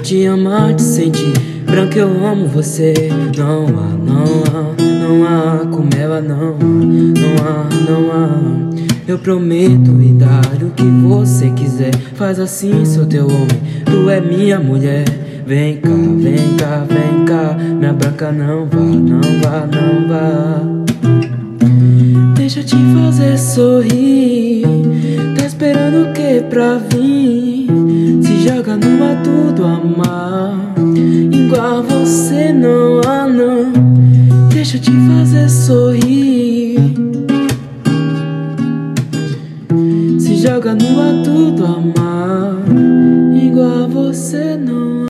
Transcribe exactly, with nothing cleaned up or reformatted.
te amar, te sentir branco, eu amo você. Não há, não há, não há como ela, não há, não há, não há. Eu prometo lhe dar o que você quiser. Faz assim, sou teu homem, tu é minha mulher. Vem cá, vem cá, vem cá, minha branca, não vá, não vá, não vá. Deixa eu te fazer sorrir. Tá esperando o que pra vir? Se joga no ato do amar. Igual você não há, não. Deixa eu te fazer sorrir.